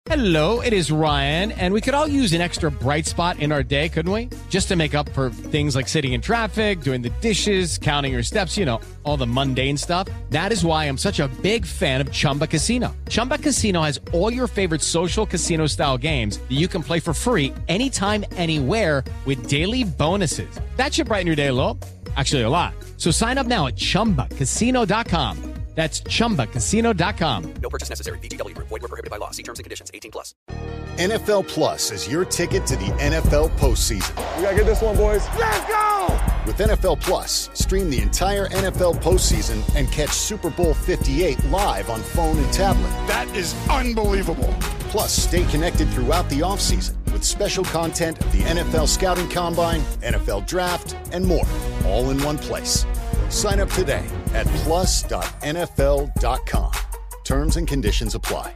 Hello, it is Ryan, and we could all use an extra bright spot in our day, couldn't we? Just to make up for things like sitting in traffic, doing the dishes, counting your steps, all the mundane stuff. That is why I'm such a big fan of Chumba Casino. Chumba Casino has all your favorite social casino-style games that you can play for free anytime, anywhere with daily bonuses. That should brighten your day a little. Actually, a lot. So sign up now at ChumbaCasino.com. That's ChumbaCasino.com. No purchase necessary. VGW Group. Void where prohibited by law. See terms and conditions. 18+. NFL Plus is your ticket to the NFL postseason. We gotta get this one, boys. Let's go! With NFL Plus, stream the entire NFL postseason and catch Super Bowl 58 live on phone and tablet. That is unbelievable. Plus, stay connected throughout the offseason with special content of the NFL Scouting Combine, NFL Draft, and more, all in one place. Sign up today at plus.nfl.com. Terms and conditions apply.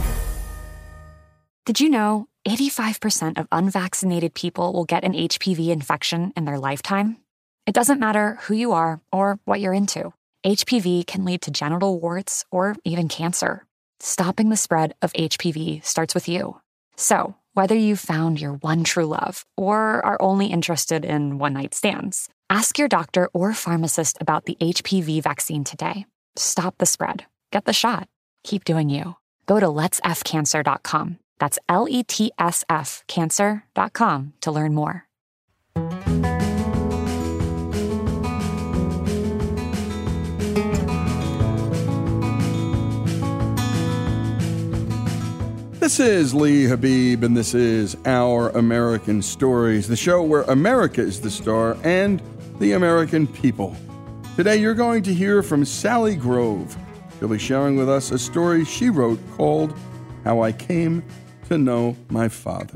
Did you know 85% of unvaccinated people will get an HPV infection in their lifetime? It doesn't matter who you are or what you're into. HPV can lead to genital warts or even cancer. Stopping the spread of HPV starts with you. So, whether you've found your one true love or are only interested in one-night stands, ask your doctor or pharmacist about the HPV vaccine today. Stop the spread. Get the shot. Keep doing you. Go to letsfcancer.com. That's LETSF cancer.com to learn more. This is Lee Habib, and this is Our American Stories, the show where America is the star and the American people. Today you're going to hear from Sally Grove. She'll be sharing with us a story she wrote called How I Came to Know My Father.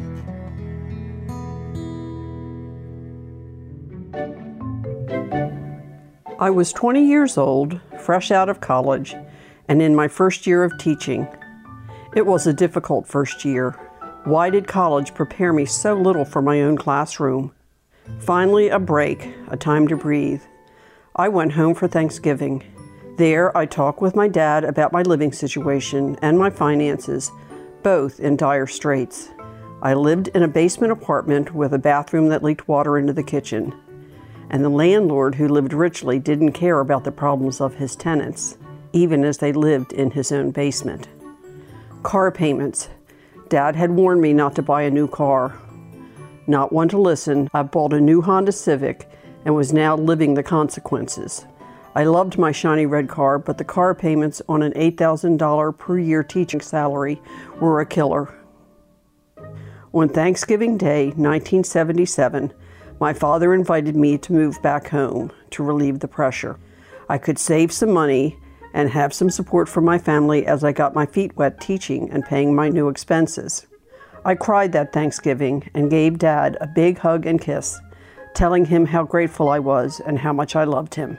I was 20 years old, fresh out of college, and in my first year of teaching. It was a difficult first year. Why did college prepare me so little for my own classroom? Finally, a break, a time to breathe. I went home for Thanksgiving. There, I talked with my dad about my living situation and my finances, both in dire straits. I lived in a basement apartment with a bathroom that leaked water into the kitchen. And the landlord, who lived richly, didn't care about the problems of his tenants, even as they lived in his own basement. Car payments. Dad had warned me not to buy a new car. Not one to listen, I bought a new Honda Civic and was now living the consequences. I loved my shiny red car, but the car payments on an $8,000 per year teaching salary were a killer. On Thanksgiving Day, 1977, my father invited me to move back home to relieve the pressure. I could save some money and have some support from my family as I got my feet wet teaching and paying my new expenses. I cried that Thanksgiving and gave Dad a big hug and kiss, telling him how grateful I was and how much I loved him.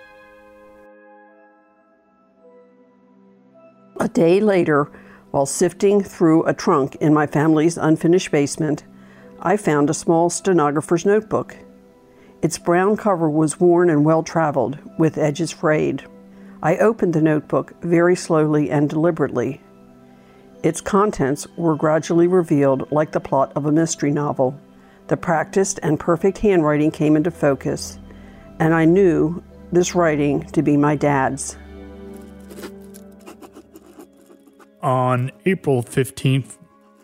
A day later, while sifting through a trunk in my family's unfinished basement, I found a small stenographer's notebook. Its brown cover was worn and well-traveled, with edges frayed. I opened the notebook very slowly and deliberately. Its contents were gradually revealed like the plot of a mystery novel. The practiced and perfect handwriting came into focus, and I knew this writing to be my dad's. On April 15th,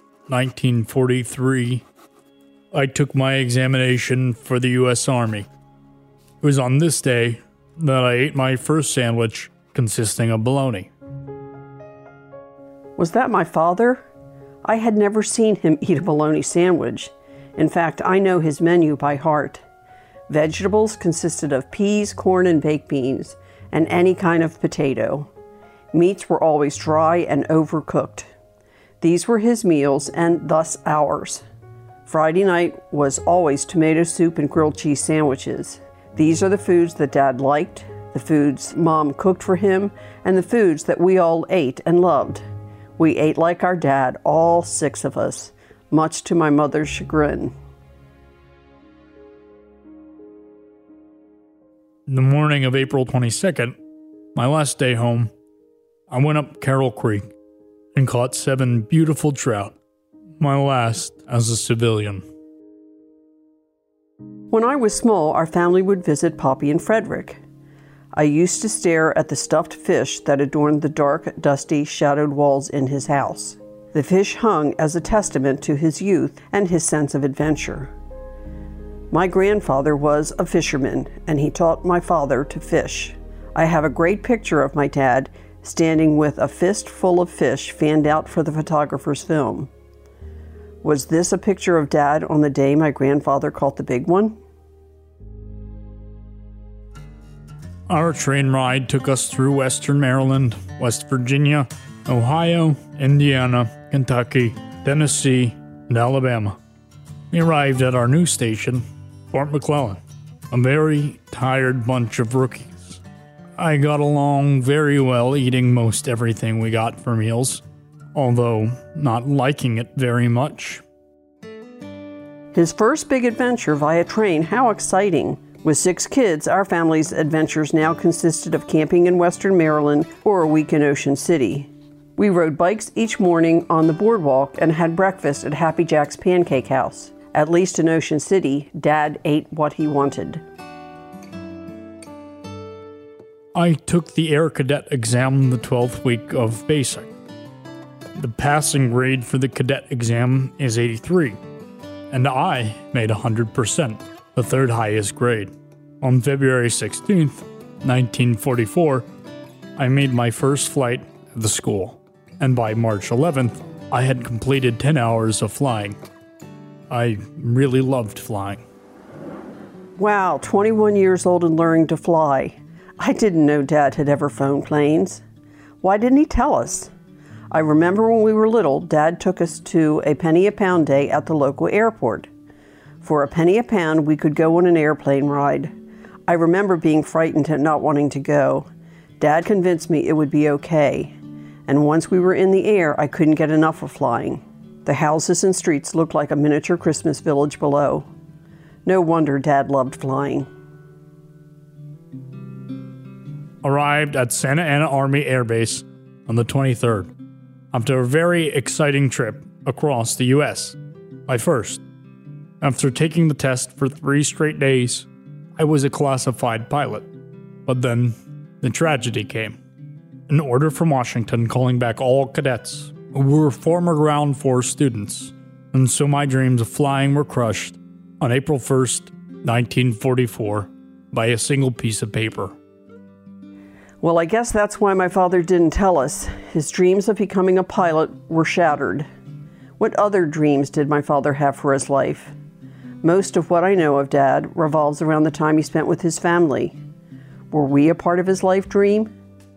1943, I took my examination for the U.S. Army. It was on this day that I ate my first sandwich consisting of bologna. Was that my father? I had never seen him eat a bologna sandwich. In fact, I know his menu by heart. Vegetables consisted of peas, corn, and baked beans, and any kind of potato. Meats were always dry and overcooked. These were his meals, and thus ours. Friday night was always tomato soup and grilled cheese sandwiches. These are the foods that Dad liked, the foods Mom cooked for him, and the foods that we all ate and loved. We ate like our dad, all 6 of us, much to my mother's chagrin. In the morning of April 22nd, my last day home, I went up Carroll Creek and caught 7 beautiful trout, my last as a civilian. When I was small, our family would visit Poppy and Frederick. I used to stare at the stuffed fish that adorned the dark, dusty, shadowed walls in his house. The fish hung as a testament to his youth and his sense of adventure. My grandfather was a fisherman, and he taught my father to fish. I have a great picture of my dad standing with a fist full of fish fanned out for the photographer's film. Was this a picture of Dad on the day my grandfather caught the big one? Our train ride took us through Western Maryland, West Virginia, Ohio, Indiana, Kentucky, Tennessee, and Alabama. We arrived at our new station, Fort McClellan, a very tired bunch of rookies. I got along very well eating most everything we got for meals, although not liking it very much. His first big adventure via train, how exciting! With 6 kids, our family's adventures now consisted of camping in Western Maryland or a week in Ocean City. We rode bikes each morning on the boardwalk and had breakfast at Happy Jack's Pancake House. At least in Ocean City, Dad ate what he wanted. I took the Air Cadet exam the 12th week of basic. The passing grade for the cadet exam is 83, and I made 100%, the 3rd highest grade. On February 16th, 1944, I made my first flight at the school, and by March 11th, I had completed 10 hours of flying. I really loved flying. Wow, 21 years old and learning to fly. I didn't know Dad had ever flown planes. Why didn't he tell us? I remember when we were little, Dad took us to a penny a pound day at the local airport. For a penny a pound, we could go on an airplane ride. I remember being frightened and not wanting to go. Dad convinced me it would be okay. And once we were in the air, I couldn't get enough of flying. The houses and streets looked like a miniature Christmas village below. No wonder Dad loved flying. Arrived at Santa Ana Army Air Base on the 23rd, after a very exciting trip across the U.S. My first. After taking the test for 3 straight days, I was a classified pilot. But then, the tragedy came. An order from Washington calling back all cadets who were former Ground Force students, and so my dreams of flying were crushed on April 1st, 1944, by a single piece of paper. Well, I guess that's why my father didn't tell us. His dreams of becoming a pilot were shattered. What other dreams did my father have for his life? Most of what I know of Dad revolves around the time he spent with his family. Were we a part of his life dream?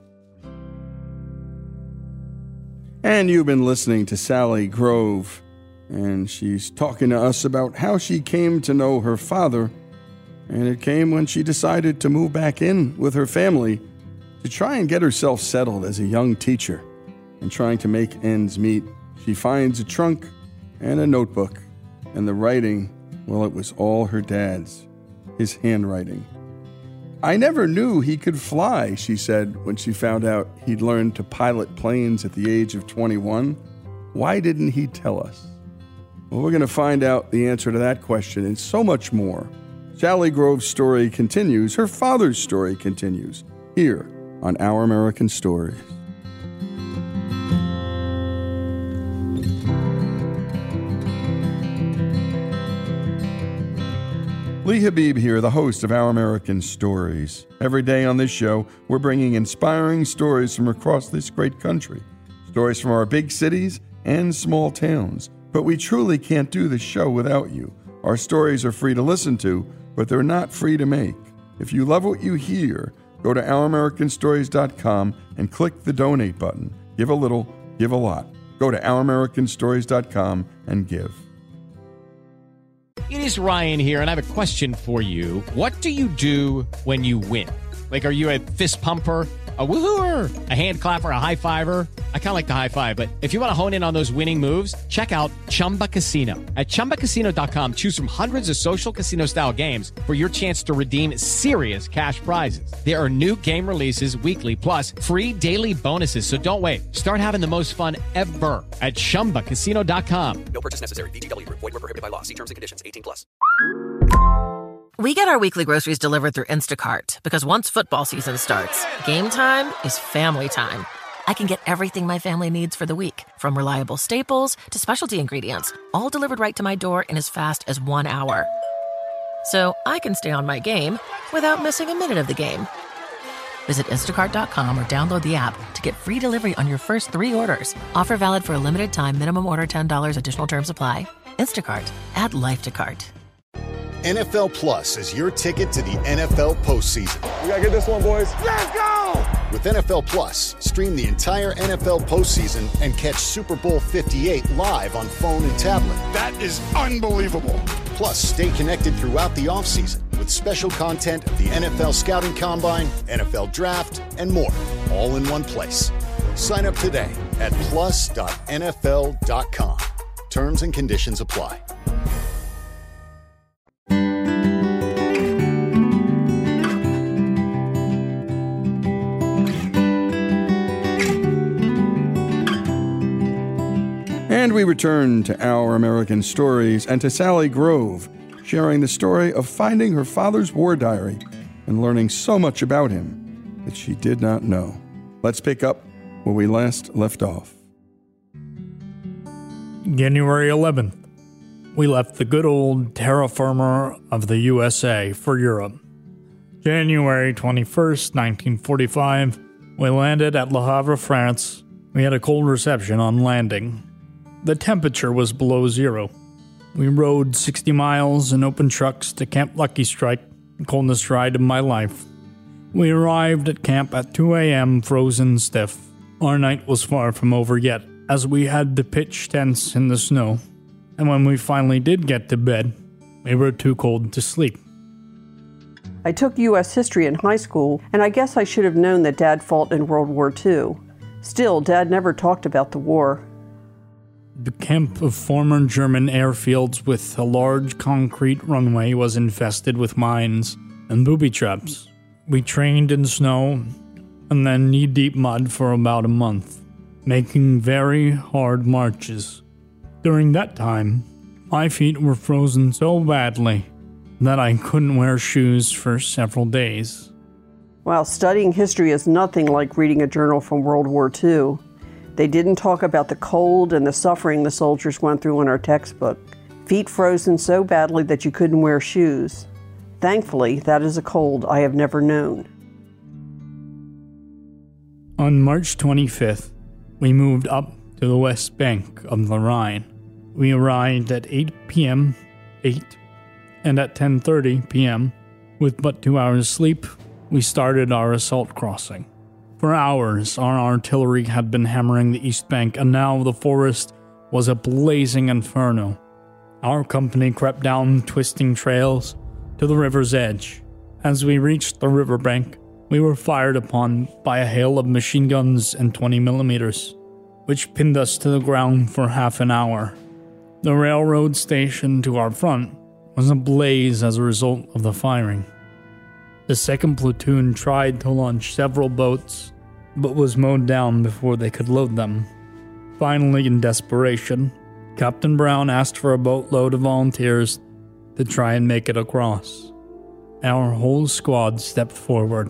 And you've been listening to Sally Grove, and she's talking to us about how she came to know her father, and it came when she decided to move back in with her family to try and get herself settled as a young teacher. And trying to make ends meet, she finds a trunk and a notebook, and the writing, well, it was all her dad's, his handwriting. "I never knew he could fly," she said when she found out he'd learned to pilot planes at the age of 21. Why didn't he tell us? Well, we're going to find out the answer to that question and so much more. Sally Grove's story continues. Her father's story continues here on Our American Stories. Lee Habib here, the host of Our American Stories. Every day on this show, we're bringing inspiring stories from across this great country. Stories from our big cities and small towns. But we truly can't do this show without you. Our stories are free to listen to, but they're not free to make. If you love what you hear, go to OurAmericanStories.com and click the donate button. Give a little, give a lot. Go to OurAmericanStories.com and give. It is Ryan here, and I have a question for you. What do you do when you win? Like, are you a fist pumper, a woohooer, a hand clapper, a high fiver? I kind of like the high five, but if you want to hone in on those winning moves, check out Chumba Casino. At ChumbaCasino.com, choose from hundreds of social casino style games for your chance to redeem serious cash prizes. There are new game releases weekly, plus free daily bonuses. So don't wait. Start having the most fun ever at ChumbaCasino.com. No purchase necessary. VGW Group. Void where prohibited by law. See terms and conditions. 18+. We get our weekly groceries delivered through Instacart because once football season starts, game time is family time. I can get everything my family needs for the week, from reliable staples to specialty ingredients, all delivered right to my door in as fast as 1 hour. So I can stay on my game without missing a minute of the game. Visit instacart.com or download the app to get free delivery on your first 3 orders. Offer valid for a limited time. Minimum order $10. Additional terms apply. Instacart. Add life to cart. NFL Plus is your ticket to the NFL postseason. We gotta get this one, boys. Let's go! With NFL Plus, stream the entire NFL postseason and catch Super Bowl 58 live on phone and tablet. That is unbelievable. Plus, stay connected throughout the offseason with special content of the NFL Scouting Combine, NFL Draft, and more, all in one place. Sign up today at plus.nfl.com. Terms and conditions apply. And we return to Our American Stories and to Sally Grove, sharing the story of finding her father's war diary and learning so much about him that she did not know. Let's pick up where we last left off. January 11th. We left the good old terra firma of the USA for Europe. January 21st, 1945, we landed at Le Havre, France. We had a cold reception on landing. The temperature was below zero. We rode 60 miles in open trucks to Camp Lucky Strike, the coldest ride of my life. We arrived at camp at 2 a.m. frozen stiff. Our night was far from over yet, as we had to pitch tents in the snow. And when we finally did get to bed, we were too cold to sleep. I took U.S. history in high school, and I guess I should have known that Dad fought in World War II. Still, Dad never talked about the war. The camp of former German airfields with a large concrete runway was infested with mines and booby traps. We trained in snow and then knee-deep mud for about a month, making very hard marches. During that time, my feet were frozen so badly that I couldn't wear shoes for several days. While studying history is nothing like reading a journal from World War II. They didn't talk about the cold and the suffering the soldiers went through in our textbook. Feet frozen so badly that you couldn't wear shoes. Thankfully, that is a cold I have never known. On March 25th, we moved up to the west bank of the Rhine. We arrived at 8 p.m., and at 10:30 p.m., with but 2 hours sleep, we started our assault crossing. For hours, our artillery had been hammering the east bank, and now the forest was a blazing inferno. Our company crept down twisting trails to the river's edge. As we reached the riverbank, we were fired upon by a hail of machine guns and 20 millimeters, which pinned us to the ground for half an hour. The railroad station to our front was ablaze as a result of the firing. The second platoon tried to launch several boats, but was mowed down before they could load them. Finally, in desperation, Captain Brown asked for a boatload of volunteers to try and make it across. Our whole squad stepped forward.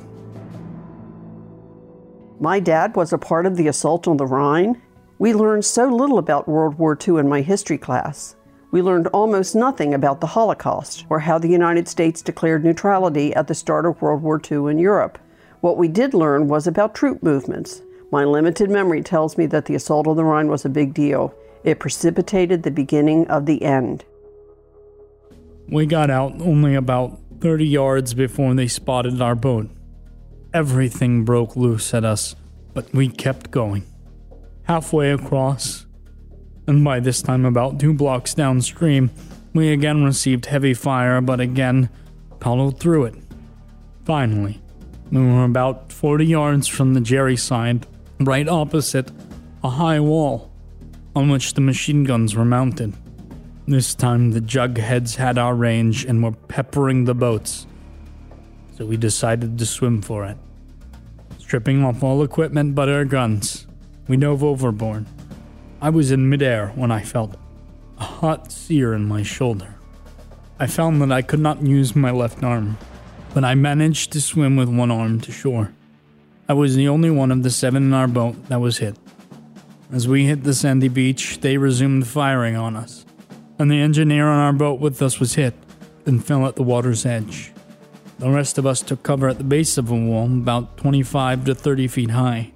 My dad was a part of the assault on the Rhine. We learned so little about World War II in my history class. We learned almost nothing about the Holocaust or how the United States declared neutrality at the start of World War II in Europe. What we did learn was about troop movements. My limited memory tells me that the assault on the Rhine was a big deal. It precipitated the beginning of the end. We got out only about 30 yards before they spotted our boat. Everything broke loose at us, but we kept going. Halfway across, and by this time about 2 blocks downstream, we again received heavy fire, but again followed through it. Finally, We were about 40 yards from the Jerry side, right opposite a high wall on which the machine guns were mounted. This time the jugheads had our range and were peppering the boats, so we decided to swim for it. Stripping off all equipment but our guns, we dove overboard. I was in midair when I felt a hot sear in my shoulder. I found that I could not use my left arm, but I managed to swim with one arm to shore. I was the only one of the 7 in our boat that was hit. As we hit the sandy beach, they resumed firing on us, and the engineer on our boat with us was hit and fell at the water's edge. The rest of us took cover at the base of a wall about 25 to 30 feet high.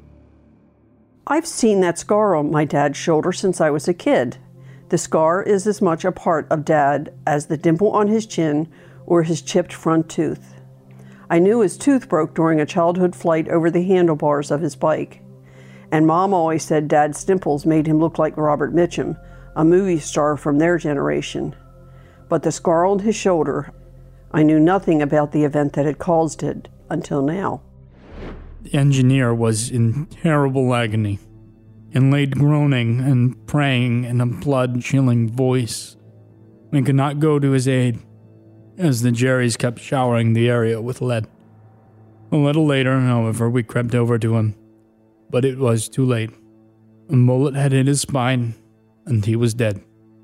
I've seen that scar on my dad's shoulder since I was a kid. The scar is as much a part of Dad as the dimple on his chin or his chipped front tooth. I knew his tooth broke during a childhood flight over the handlebars of his bike. And Mom always said Dad's dimples made him look like Robert Mitchum, a movie star from their generation. But the scar on his shoulder, I knew nothing about the event that had caused it until now. The engineer was in terrible agony and lay groaning and praying in a blood-chilling voice. We could not go to his aid, as the Jerrys kept showering the area with lead. A little later, however, we crept over to him, but it was too late. A bullet had hit his spine, and he was dead.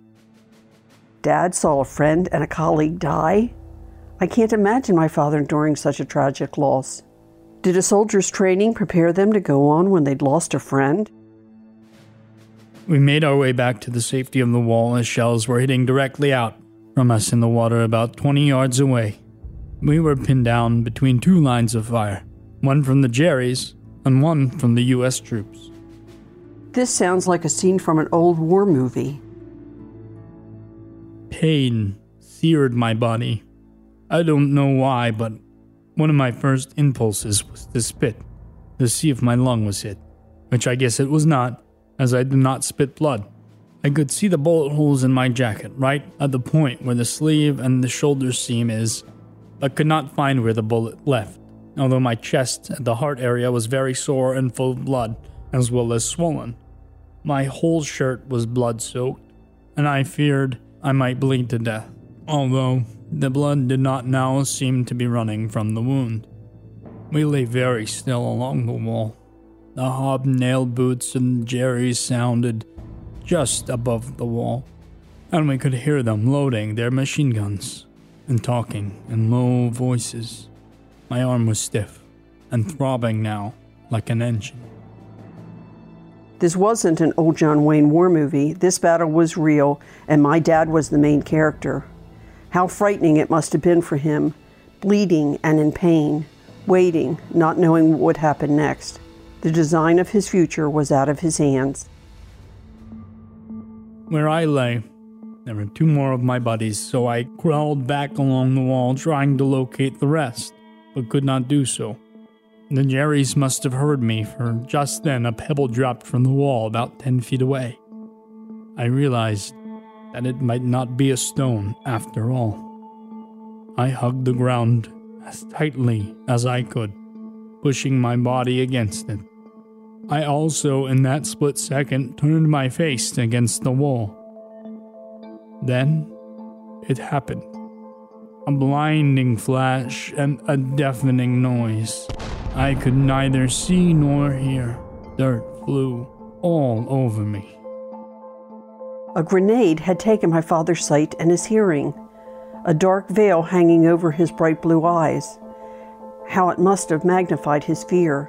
Dad saw a friend and a colleague die? I can't imagine my father enduring such a tragic loss. Did a soldier's training prepare them to go on when they'd lost a friend? We made our way back to the safety of the wall as shells were hitting directly out from us in the water about 20 yards away. We were pinned down between 2 lines of fire, one from the Jerrys and one from the U.S. troops. This sounds like a scene from an old war movie. Pain seared my body. I don't know why, but one of my first impulses was to spit, to see if my lung was hit, which I guess it was not, as I did not spit blood. I could see the bullet holes in my jacket, right at the point where the sleeve and the shoulder seam is, but could not find where the bullet left, although my chest and the heart area was very sore and full of blood, as well as swollen. My whole shirt was blood-soaked, and I feared I might bleed to death, although the blood did not now seem to be running from the wound. We lay very still along the wall. The hobnail boots and Jerry's sounded just above the wall, and we could hear them loading their machine guns and talking in low voices. My arm was stiff and throbbing now like an engine. This wasn't an old John Wayne war movie. This battle was real, and my dad was the main character. How frightening it must have been for him, bleeding and in pain, waiting, not knowing what would happen next. The design of his future was out of his hands. Where I lay, there were 2 more of my buddies, so I crawled back along the wall trying to locate the rest, but could not do so. The Jerrys must have heard me, for just then a pebble dropped from the wall about 10 feet away. I realized that it might not be a stone after all. I hugged the ground as tightly as I could, pushing my body against it. I also, in that split second, turned my face against the wall. Then, it happened. A blinding flash and a deafening noise. I could neither see nor hear. Dirt flew all over me. A grenade had taken my father's sight and his hearing, a dark veil hanging over his bright blue eyes. How it must have magnified his fear.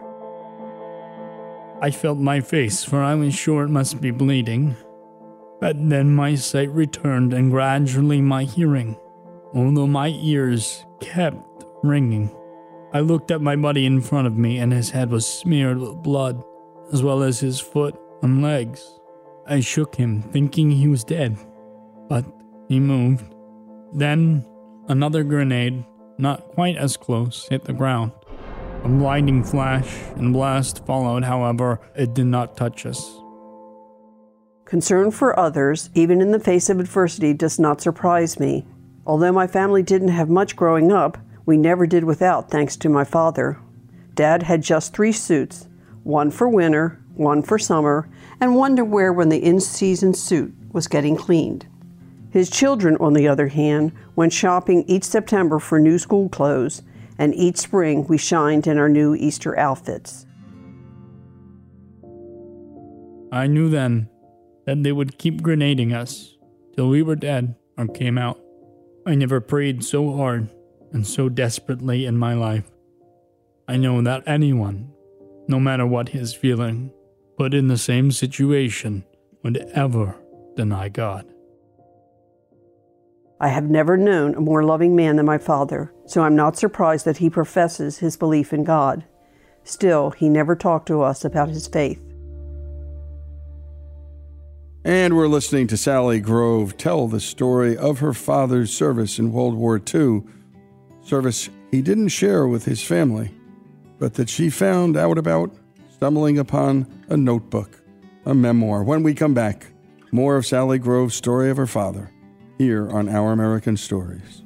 I felt my face, for I was sure it must be bleeding. But then my sight returned and gradually my hearing, although my ears kept ringing. I looked at my buddy in front of me, and his head was smeared with blood, as well as his foot and legs. I shook him, thinking he was dead, but he moved. Then, another grenade, not quite as close, hit the ground. A blinding flash and blast followed, however, it did not touch us. Concern for others, even in the face of adversity, does not surprise me. Although my family didn't have much growing up, We never did without, thanks to my father. Dad had just 3 suits, one for winter, one for summer, and one to wear when the in-season suit was getting cleaned. His children, on the other hand, went shopping each September for new school clothes, and each spring we shined in our new Easter outfits. I knew then that they would keep grenading us till we were dead or came out. I never prayed so hard and so desperately in my life. I know that anyone, no matter what his feeling, put in the same situation would ever deny God. I have never known a more loving man than my father, so I'm not surprised that he professes his belief in God. Still, he never talked to us about his faith. And we're listening to Sally Grove tell the story of her father's service in World War II, service he didn't share with his family, but that she found out about stumbling upon a notebook, a memoir. When we come back, more of Sally Grove's story of her father, here on Our American Stories.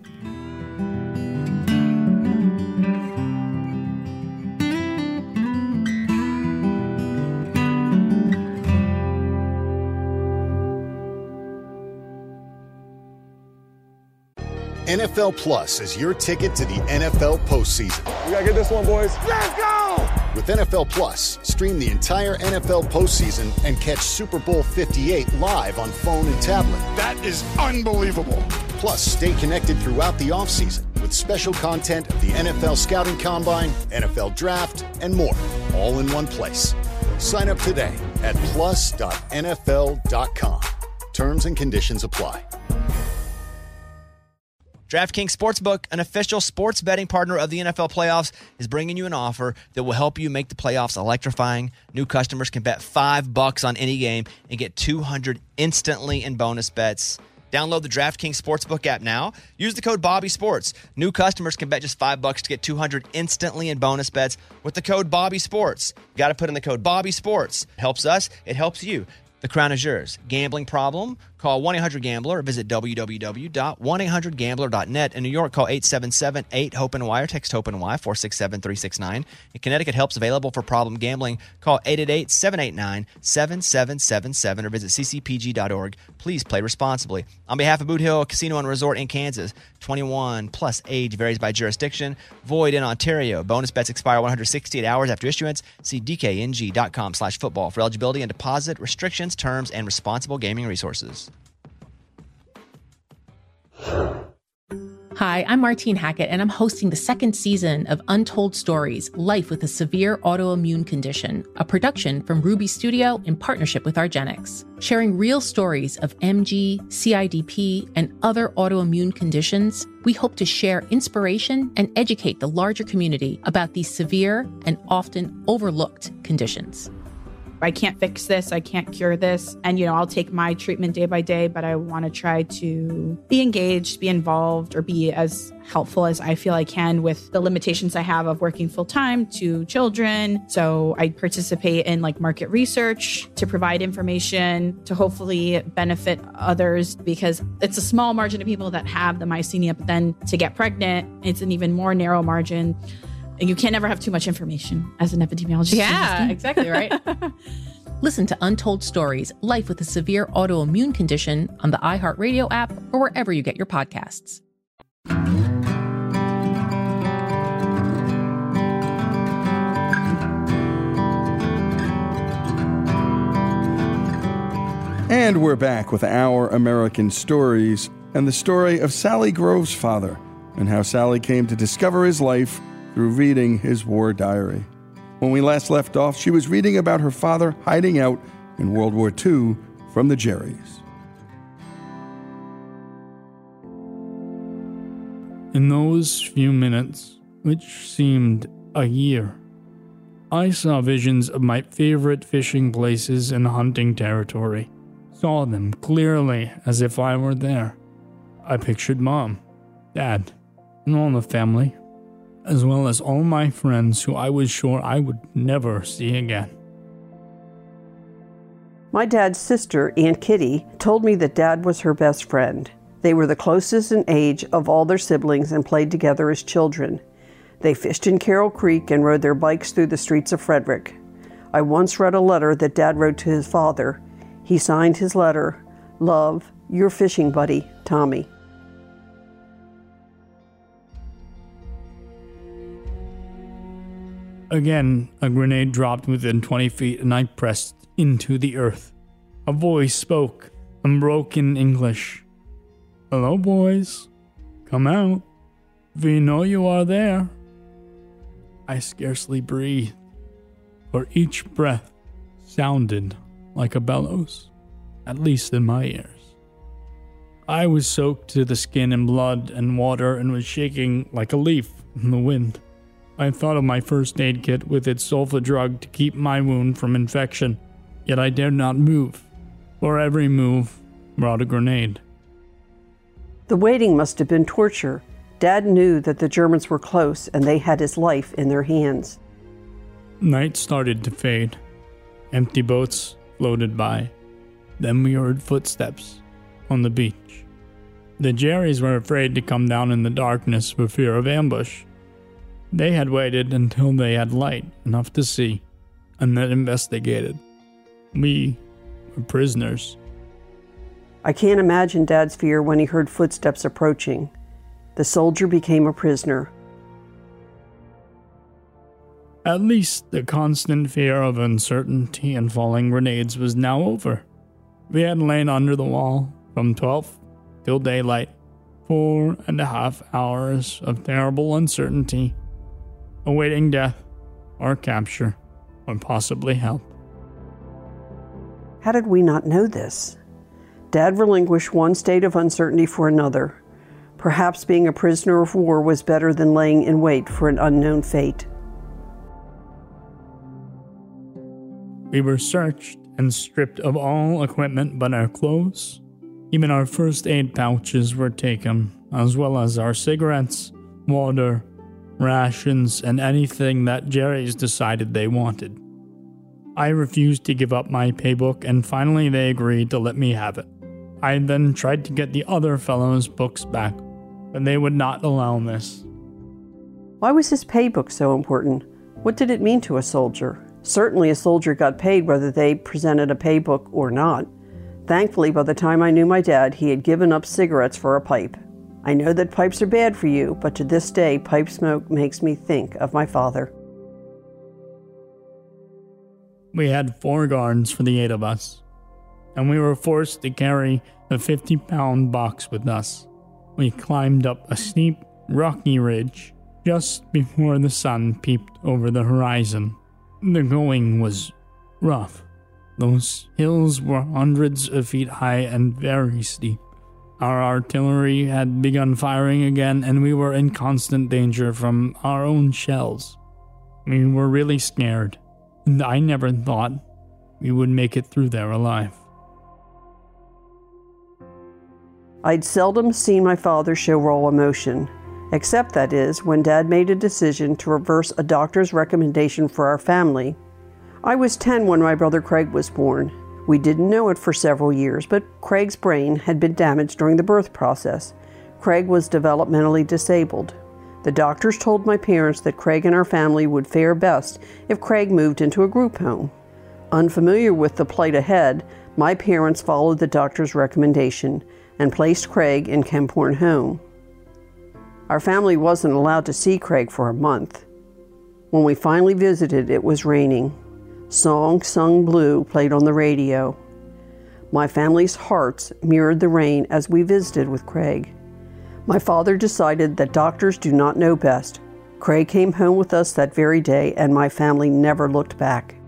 NFL Plus is your ticket to the NFL postseason. We gotta get this one, boys. Let's go! With NFL Plus, stream the entire NFL postseason and catch Super Bowl 58 live on phone and tablet. That is unbelievable. Plus, stay connected throughout the offseason with special content of the NFL Scouting Combine, NFL Draft, and more, all in one place. Sign up today at plus.nfl.com. Terms and conditions apply. DraftKings Sportsbook, an official sports betting partner of the NFL playoffs, is bringing you an offer that will help you make the playoffs electrifying. New customers can bet $5 on any game and get $200 instantly in bonus bets. Download the DraftKings Sportsbook app now. Use the code BobbySports. New customers can bet just $5 to get $200 instantly in bonus bets with the code BobbySports. You got to put in the code BobbySports. It helps us. It helps you. The crown is yours. Gambling problem? Call 1-800-GAMBLER or visit www.1800gambler.net. In New York, call 877-8-HOPE-NY or text HOPE-NY 467-369. In Connecticut, help's available for problem gambling. Call 888-789-7777 or visit ccpg.org. Please play responsibly. On behalf of Boot Hill Casino and Resort in Kansas, 21 plus age varies by jurisdiction. Void in Ontario. Bonus bets expire 168 hours after issuance. See dkng.com/football for eligibility and deposit restrictions, terms, and responsible gaming resources. Hi, I'm Martine Hackett, and I'm hosting the second season of Untold Stories, Life with a Severe Autoimmune Condition, a production from Ruby Studio in partnership with Argenix, sharing real stories of MG, CIDP, and other autoimmune conditions. We hope to share inspiration and educate the larger community about these severe and often overlooked conditions. I can't fix this, I can't cure this. And, I'll take my treatment day by day, but I want to try to be engaged, be involved, or be as helpful as I feel I can with the limitations I have of working full time to children. So I participate in market research to provide information to hopefully benefit others, because it's a small margin of people that have the myasthenia, but then to get pregnant, it's an even more narrow margin. And you can't ever have too much information as an epidemiologist. Yeah, exactly right. Listen to Untold Stories, Life with a Severe Autoimmune Condition on the iHeartRadio app or wherever you get your podcasts. And we're back with Our American Stories and the story of Sally Grove's father and how Sally came to discover his life through reading his war diary. When we last left off, she was reading about her father hiding out in World War II from the Jerrys. In those few minutes, which seemed a year, I saw visions of my favorite fishing places and hunting territory. Saw them clearly as if I were there. I pictured Mom, Dad, and all the family, as well as all my friends who I was sure I would never see again. My dad's sister, Aunt Kitty, told me that Dad was her best friend. They were the closest in age of all their siblings and played together as children. They fished in Carroll Creek and rode their bikes through the streets of Frederick. I once read a letter that Dad wrote to his father. He signed his letter, "Love, your fishing buddy, Tommy." Again, a grenade dropped within 20 feet and I pressed into the earth. A voice spoke in broken English. "Hello, boys. Come out. We know you are there." I scarcely breathed, for each breath sounded like a bellows, at least in my ears. I was soaked to the skin in blood and water and was shaking like a leaf in the wind. I thought of my first aid kit with its sulfa drug to keep my wound from infection, yet I dared not move, for every move brought a grenade. The waiting must have been torture. Dad knew that the Germans were close and they had his life in their hands. Night started to fade. Empty boats floated by. Then we heard footsteps on the beach. The Jerrys were afraid to come down in the darkness for fear of ambush. They had waited until they had light enough to see, and then investigated. We were prisoners. I can't imagine Dad's fear when he heard footsteps approaching. The soldier became a prisoner. At least the constant fear of uncertainty and falling grenades was now over. We had lain under the wall from 12 till daylight, 4.5 hours of terrible uncertainty, awaiting death or capture or possibly help. How did we not know this? Dad relinquished one state of uncertainty for another. Perhaps being a prisoner of war was better than laying in wait for an unknown fate. We were searched and stripped of all equipment but our clothes. Even our first aid pouches were taken, as well as our cigarettes, water, rations, and anything that Jerry's decided they wanted. I refused to give up my paybook, and finally they agreed to let me have it. I then tried to get the other fellows' books back, but they would not allow this. Why was his paybook so important? What did it mean to a soldier? Certainly a soldier got paid whether they presented a paybook or not. Thankfully, by the time I knew my dad, he had given up cigarettes for a pipe. I know that pipes are bad for you, but to this day, pipe smoke makes me think of my father. We had 4 guards for the 8 of us, and we were forced to carry a 50-pound box with us. We climbed up a steep, rocky ridge just before the sun peeped over the horizon. The going was rough. Those hills were hundreds of feet high and very steep. Our artillery had begun firing again, and we were in constant danger from our own shells. We were really scared, and I never thought we would make it through there alive. I'd seldom seen my father show raw emotion, except that is, when Dad made a decision to reverse a doctor's recommendation for our family. I was 10 when my brother Craig was born. We didn't know it for several years, but Craig's brain had been damaged during the birth process. Craig was developmentally disabled. The doctors told my parents that Craig and our family would fare best if Craig moved into a group home. Unfamiliar with the plight ahead, my parents followed the doctor's recommendation and placed Craig in Kemphorn Home. Our family wasn't allowed to see Craig for a month. When we finally visited, it was raining. Song Sung Blue played on the radio. My family's hearts mirrored the rain as we visited with Craig. My father decided that doctors do not know best. Craig came home with us that very day, and my family never looked back.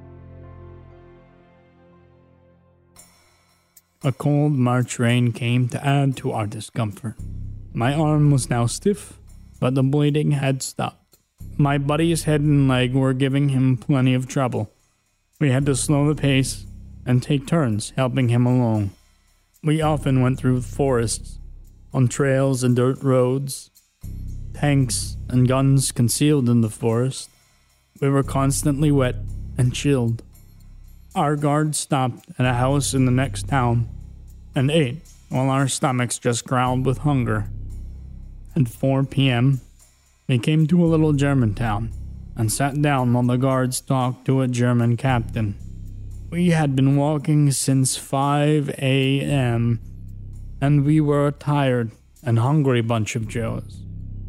A cold March rain came to add to our discomfort. My arm was now stiff, but the bleeding had stopped. My buddy's head and leg were giving him plenty of trouble. We had to slow the pace and take turns helping him along. We often went through forests, on trails and dirt roads, tanks and guns concealed in the forest. We were constantly wet and chilled. Our guard stopped at a house in the next town and ate while our stomachs just growled with hunger. At 4 p.m., we came to a little German town and sat down while the guards talked to a German captain. We had been walking since 5 a.m., and we were a tired and hungry bunch of Joes.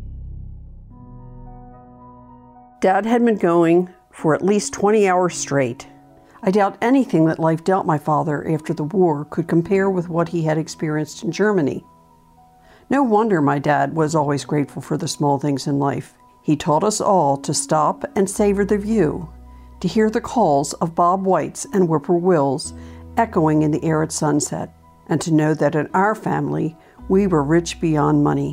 Dad had been going for at least 20 hours straight. I doubt anything that life dealt my father after the war could compare with what he had experienced in Germany. No wonder my dad was always grateful for the small things in life. He taught us all to stop and savor the view, to hear the calls of Bob Whites and whippoorwills echoing in the air at sunset, and to know that in our family, we were rich beyond money.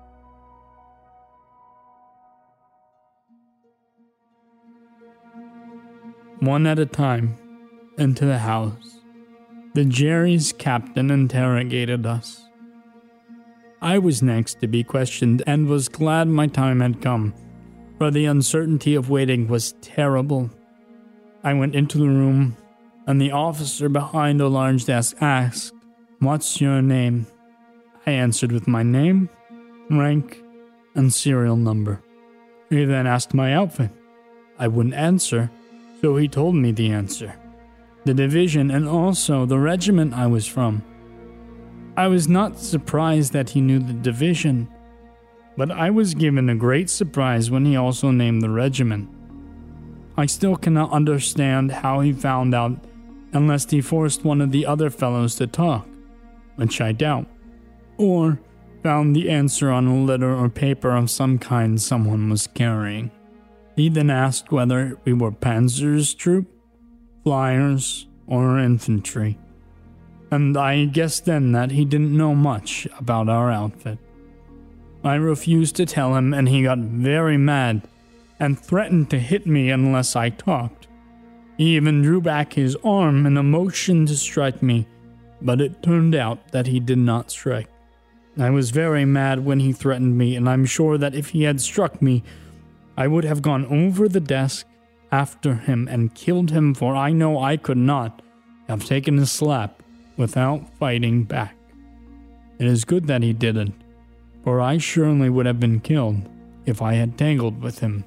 One at a time, into the house, the Jerry's captain interrogated us. I was next to be questioned and was glad my time had come, for the uncertainty of waiting was terrible. I went into the room, and the officer behind a large desk asked, "What's your name?" I answered with my name, rank, and serial number. He then asked my outfit. I wouldn't answer, so he told me the answer, the division, and also the regiment I was from. I was not surprised that he knew the division, but I was given a great surprise when he also named the regiment. I still cannot understand how he found out unless he forced one of the other fellows to talk, which I doubt, or found the answer on a letter or paper of some kind someone was carrying. He then asked whether we were Panzer's troop, flyers, or infantry, and I guessed then that he didn't know much about our outfit. I refused to tell him, and he got very mad and threatened to hit me unless I talked. He even drew back his arm in a motion to strike me, but it turned out that he did not strike. I was very mad when he threatened me, and I'm sure that if he had struck me, I would have gone over the desk after him and killed him, for I know I could not have taken a slap without fighting back. It is good that he didn't, for I surely would have been killed if I had tangled with him.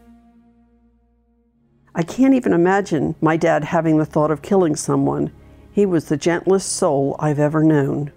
I can't even imagine my dad having the thought of killing someone. He was the gentlest soul I've ever known.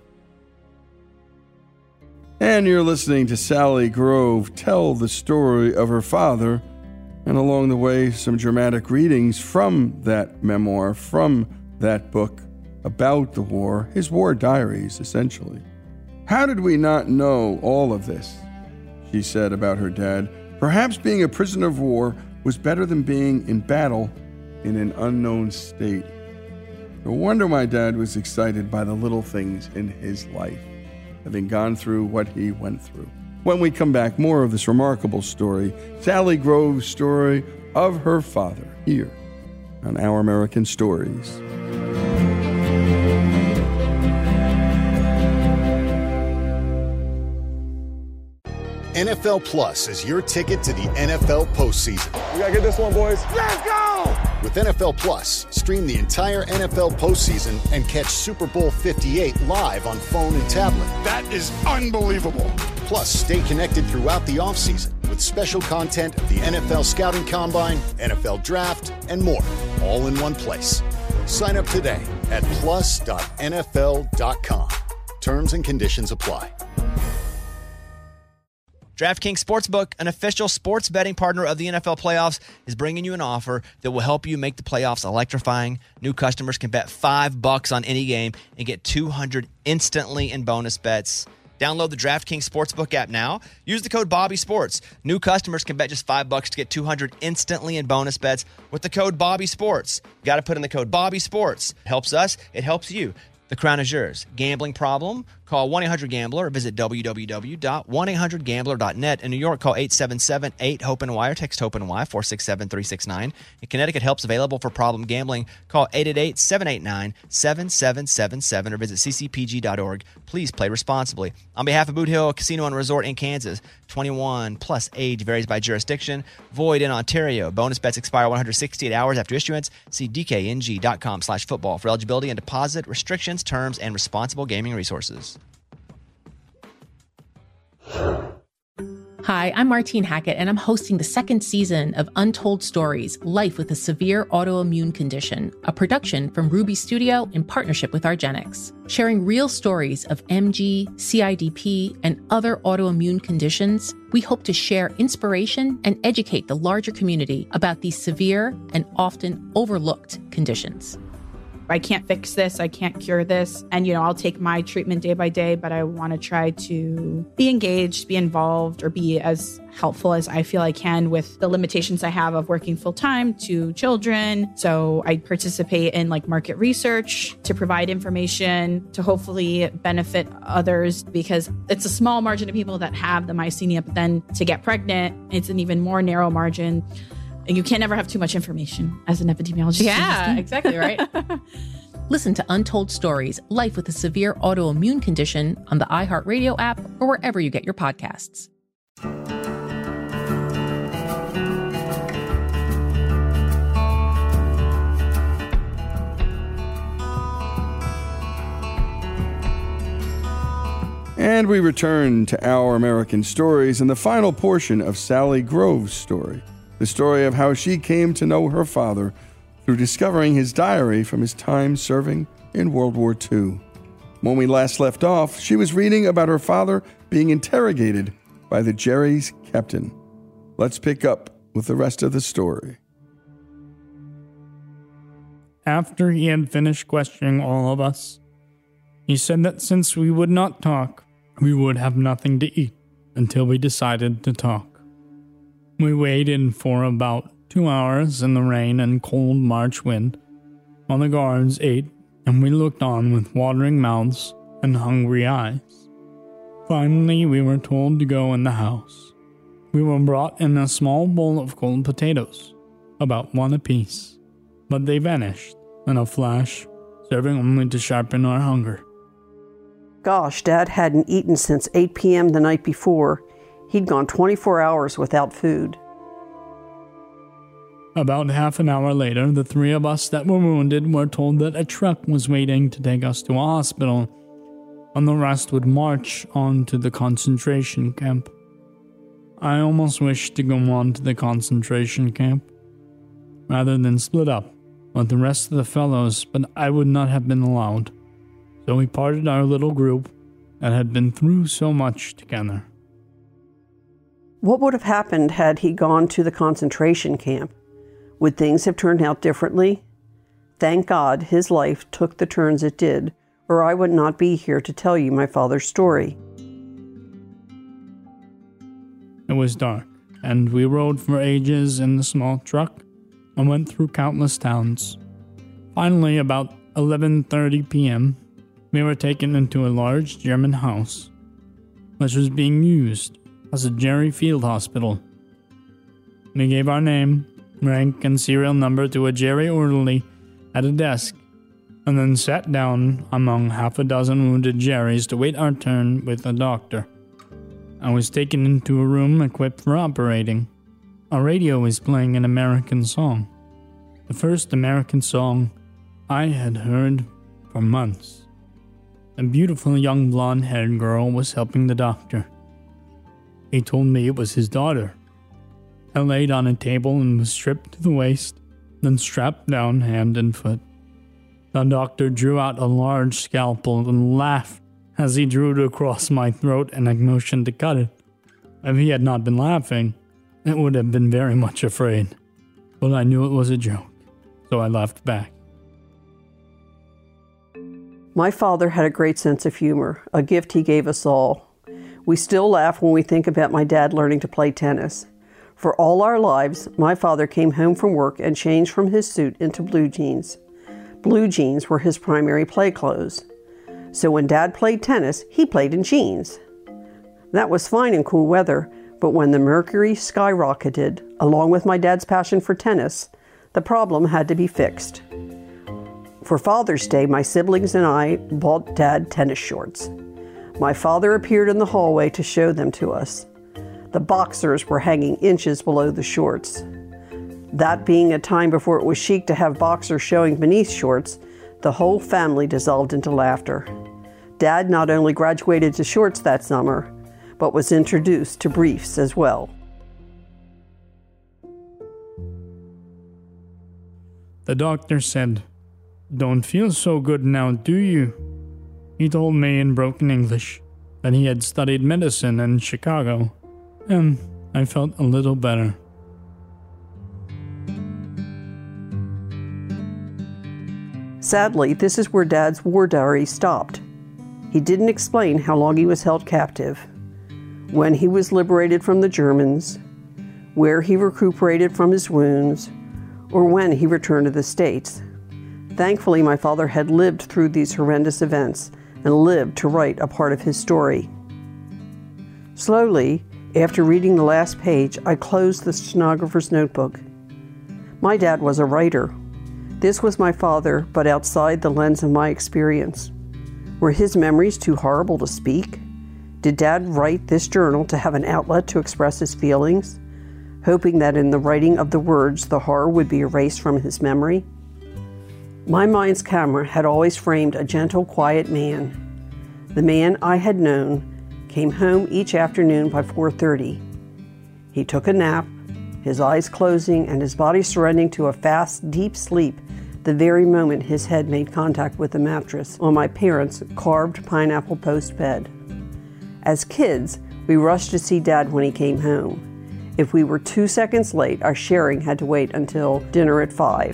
And you're listening to Sally Grove tell the story of her father, and along the way, some dramatic readings from that memoir, from that book about the war, his war diaries, essentially. How did we not know all of this? She said about her dad. Perhaps being a prisoner of war was better than being in battle in an unknown state. No wonder my dad was excited by the little things in his life, having gone through what he went through. When we come back, more of this remarkable story, Sally Grove's story of her father, here on Our American Stories. NFL Plus is your ticket to the NFL postseason. We gotta get this one, boys. Let's go! With NFL Plus, stream the entire NFL postseason and catch Super Bowl 58 live on phone and tablet. That is unbelievable. Plus, stay connected throughout the offseason with special content of the NFL Scouting Combine, NFL Draft, and more, all in one place. Sign up today at plus.nfl.com. Terms and conditions apply. DraftKings Sportsbook, an official sports betting partner of the NFL playoffs, is bringing you an offer that will help you make the playoffs electrifying. New customers can bet $5 on any game and get $200 instantly in bonus bets. Download the DraftKings Sportsbook app now. Use the code BobbySports. New customers can bet just $5 to get $200 instantly in bonus bets with the code BobbySports. You got to put in the code BobbySports. It helps us. It helps you. The crown is yours. Gambling problem? Call 1-800-GAMBLER or visit www.1800gambler.net. In New York, call 877-8-HOPE-NY or text HOPE-NY 467-369. In Connecticut, help's available for problem gambling. Call 888-789-7777 or visit ccpg.org. Please play responsibly. On behalf of Boot Hill Casino and Resort in Kansas, 21 plus age varies by jurisdiction. Void in Ontario. Bonus bets expire 168 hours after issuance. See dkng.com/football for eligibility and deposit restrictions, terms, and responsible gaming resources. Hi, I'm Martine Hackett, and I'm hosting the second season of Untold Stories, Life with a Severe Autoimmune Condition, a production from Ruby Studio in partnership with argenx. Sharing real stories of MG, CIDP, and other autoimmune conditions, we hope to share inspiration and educate the larger community about these severe and often overlooked conditions. I can't fix this, I can't cure this. And, I'll take my treatment day by day, but I want to try to be engaged, be involved, or be as helpful as I feel I can with the limitations I have of working full time to children. So I participate in market research to provide information to hopefully benefit others, because it's a small margin of people that have the myasthenia, but then to get pregnant, it's an even more narrow margin. And you can't ever have too much information as an epidemiologist. Yeah, exactly, right? Listen to Untold Stories, Life with a Severe Autoimmune Condition on the iHeartRadio app or wherever you get your podcasts. And we return to Our American Stories and the final portion of Sally Grove's story. The story of how she came to know her father through discovering his diary from his time serving in World War II. When we last left off, she was reading about her father being interrogated by the Jerry's captain. Let's pick up with the rest of the story. After he had finished questioning all of us, he said that since we would not talk, we would have nothing to eat until we decided to talk. We waited for about 2 hours in the rain and cold March wind, while the guards ate, and we looked on with watering mouths and hungry eyes. Finally, we were told to go in the house. We were brought in a small bowl of cold potatoes, about one apiece, but they vanished in a flash, serving only to sharpen our hunger. Gosh, Dad hadn't eaten since 8 p.m. the night before. He'd gone 24 hours without food. About half an hour later, the three of us that were wounded were told that a truck was waiting to take us to a hospital, and the rest would march on to the concentration camp. I almost wished to go on to the concentration camp, rather than split up with the rest of the fellows, but I would not have been allowed. So we parted our little group that had been through so much together. What would have happened had he gone to the concentration camp? Would things have turned out differently? Thank God his life took the turns it did, or I would not be here to tell you my father's story. It was dark, and we rode for ages in the small truck and went through countless towns. Finally, about 11:30 p.m., we were taken into a large German house, which was being used as a Jerry Field Hospital. We gave our name, rank, and serial number to a Jerry orderly at a desk, and then sat down among half a dozen wounded Jerrys to wait our turn with a doctor. I was taken into a room equipped for operating. A radio was playing an American song, the first American song I had heard for months. A beautiful young blonde-haired girl was helping the doctor. He told me it was his daughter. I laid on a table and was stripped to the waist, then strapped down hand and foot. The doctor drew out a large scalpel and laughed as he drew it across my throat and I motioned to cut it. If he had not been laughing, I would have been very much afraid. But I knew it was a joke, so I laughed back. My father had a great sense of humor, a gift he gave us all. We still laugh when we think about my dad learning to play tennis. For all our lives, my father came home from work and changed from his suit into blue jeans. Blue jeans were his primary play clothes. So when Dad played tennis, he played in jeans. That was fine in cool weather, but when the mercury skyrocketed, along with my dad's passion for tennis, the problem had to be fixed. For Father's Day, my siblings and I bought Dad tennis shorts. My father appeared in the hallway to show them to us. The boxers were hanging inches below the shorts. That being a time before it was chic to have boxers showing beneath shorts, the whole family dissolved into laughter. Dad not only graduated to shorts that summer, but was introduced to briefs as well. The doctor said, "Don't feel so good now, do you?" He told me in broken English that he had studied medicine in Chicago, and I felt a little better. Sadly, this is where Dad's war diary stopped. He didn't explain how long he was held captive, when he was liberated from the Germans, where he recuperated from his wounds, or when he returned to the States. Thankfully, my father had lived through these horrendous events and lived to write a part of his story. Slowly, after reading the last page, I closed the stenographer's notebook. My dad was a writer. This was my father, but outside the lens of my experience. Were his memories too horrible to speak? Did Dad write this journal to have an outlet to express his feelings, hoping that in the writing of the words, the horror would be erased from his memory? My mind's camera had always framed a gentle, quiet man. The man I had known came home each afternoon by 4:30. He took a nap, his eyes closing and his body surrendering to a fast, deep sleep the very moment his head made contact with the mattress on my parents' carved pineapple post bed. As kids, we rushed to see Dad when he came home. If we were 2 seconds late, our sharing had to wait until dinner at 5.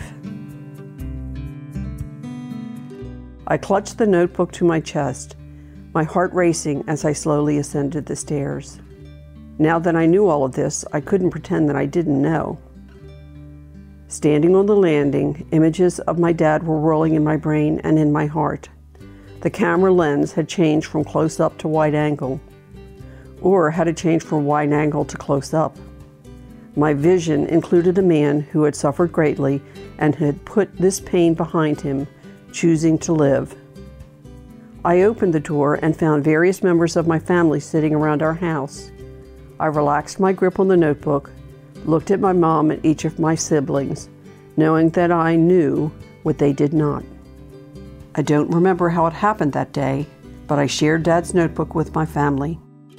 I clutched the notebook to my chest, my heart racing as I slowly ascended the stairs. Now that I knew all of this, I couldn't pretend that I didn't know. Standing on the landing, images of my dad were whirling in my brain and in my heart. The camera lens had changed from close-up to wide angle, or had it changed from wide angle to close-up. My vision included a man who had suffered greatly and had put this pain behind him, choosing to live. I opened the door and found various members of my family sitting around our house. I relaxed my grip on the notebook, looked at my mom and each of my siblings, knowing that I knew what they did not. I don't remember how it happened that day, but I shared Dad's notebook with my family.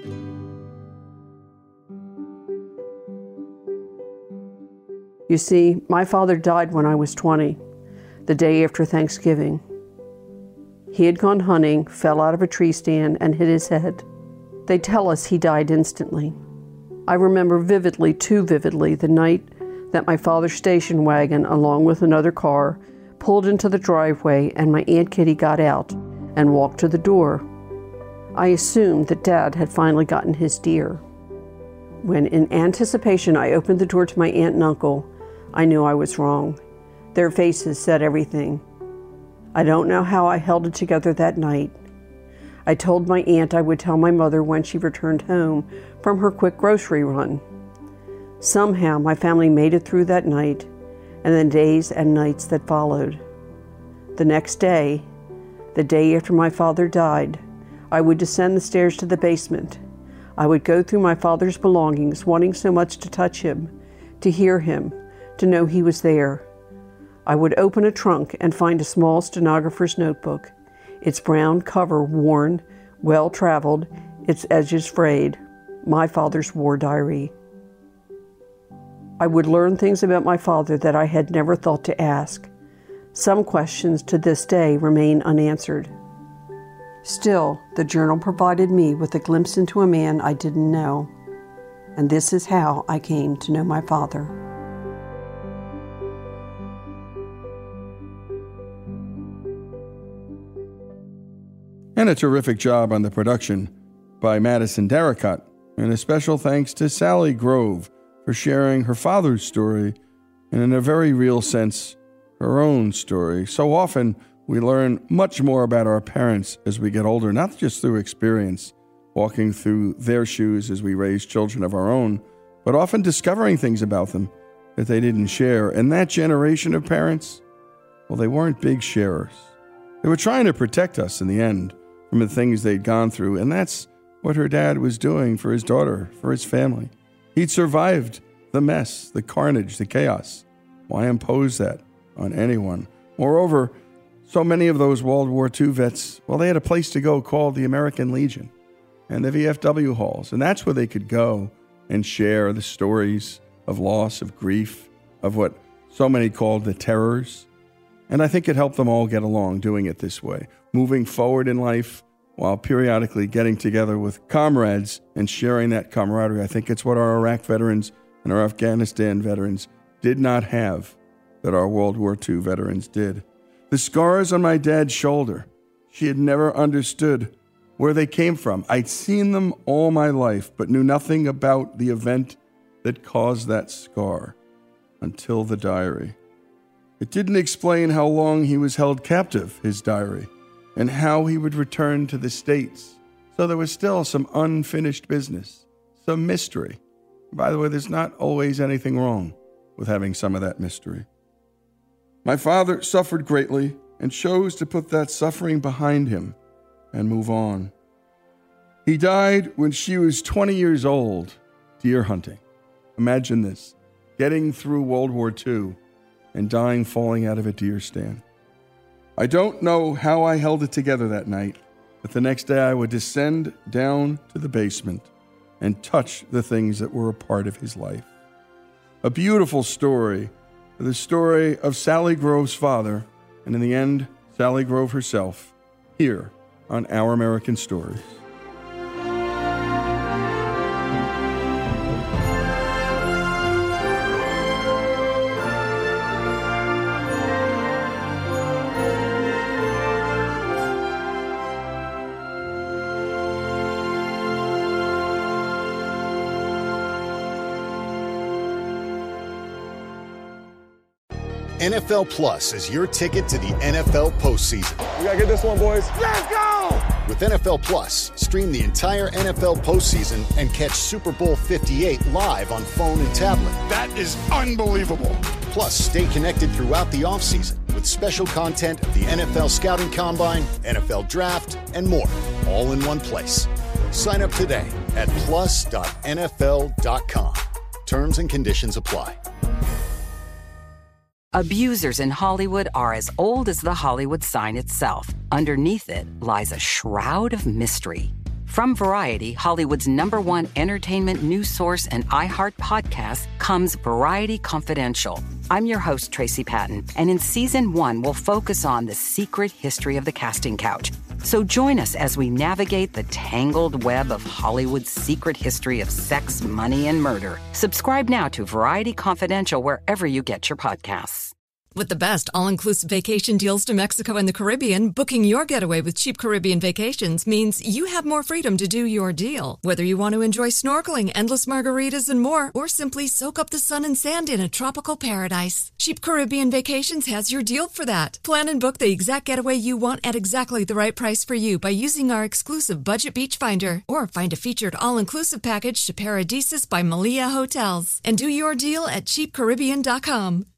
You see, my father died when I was 20, the day after Thanksgiving. He had gone hunting, fell out of a tree stand, and hit his head. They tell us he died instantly. I remember vividly, too vividly, the night that my father's station wagon, along with another car, pulled into the driveway and my Aunt Kitty got out and walked to the door. I assumed that Dad had finally gotten his deer. When in anticipation I opened the door to my aunt and uncle, I knew I was wrong. Their faces said everything. I don't know how I held it together that night. I told my aunt I would tell my mother when she returned home from her quick grocery run. Somehow my family made it through that night and the days and nights that followed. The next day, the day after my father died, I would descend the stairs to the basement. I would go through my father's belongings, wanting so much to touch him, to hear him, to know he was there. I would open a trunk and find a small stenographer's notebook, its brown cover worn, well-traveled, its edges frayed, my father's war diary. I would learn things about my father that I had never thought to ask. Some questions to this day remain unanswered. Still, the journal provided me with a glimpse into a man I didn't know. And this is how I came to know my father. And a terrific job on the production by Madison Darracott. And a special thanks to Sally Grove for sharing her father's story and, in a very real sense, her own story. So often we learn much more about our parents as we get older, not just through experience, walking through their shoes as we raise children of our own, but often discovering things about them that they didn't share. And that generation of parents, well, they weren't big sharers. They were trying to protect us in the end from the things they'd gone through, and that's what her dad was doing for his daughter, for his family. He'd survived the mess, the carnage, the chaos. Why impose that on anyone? Moreover, so many of those World War II vets, well, they had a place to go called the American Legion. and the VFW halls. And that's where they could go and share the stories of loss, of grief, of what so many called the terrors. And I think it helped them all get along doing it this way, moving forward in life while periodically getting together with comrades and sharing that camaraderie. I think it's what our Iraq veterans and our Afghanistan veterans did not have that our World War II veterans did. The scars on my dad's shoulder, she had never understood where they came from. I'd seen them all my life, but knew nothing about the event that caused that scar until the diary. It didn't explain how long he was held captive, his diary, and how he would return to the States. So there was still some unfinished business, some mystery. By the way, there's not always anything wrong with having some of that mystery. My father suffered greatly and chose to put that suffering behind him and move on. He died when she was 20 years old, deer hunting. Imagine this, getting through World War II and dying falling out of a deer stand. I don't know how I held it together that night, but the next day I would descend down to the basement and touch the things that were a part of his life. A beautiful story, the story of Sally Grove's father, and in the end, Sally Grove herself, here on Our American Stories. NFL Plus is your ticket to the NFL postseason. We gotta get this one, boys. Let's go! With NFL Plus, stream the entire NFL postseason and catch Super Bowl 58 live on phone and tablet. That is unbelievable. Plus, stay connected throughout the offseason with special content of the NFL Scouting Combine, NFL Draft, and more, all in one place. Sign up today at plus.nfl.com. Terms and conditions apply. Abusers in Hollywood are as old as the Hollywood sign itself. Underneath it lies a shroud of mystery. From Variety, Hollywood's #1 entertainment news source and iHeart podcast, comes Variety Confidential. I'm your host, Tracy Patton, and in Season 1, we'll focus on the secret history of the casting couch. So join us as we navigate the tangled web of Hollywood's secret history of sex, money, and murder. Subscribe now to Variety Confidential wherever you get your podcasts. With the best all-inclusive vacation deals to Mexico and the Caribbean, booking your getaway with Cheap Caribbean Vacations means you have more freedom to do your deal. Whether you want to enjoy snorkeling, endless margaritas, and more, or simply soak up the sun and sand in a tropical paradise, Cheap Caribbean Vacations has your deal for that. Plan and book the exact getaway you want at exactly the right price for you by using our exclusive Budget Beach Finder, or find a featured all-inclusive package to Paradisus by Malia Hotels, and do your deal at cheapcaribbean.com.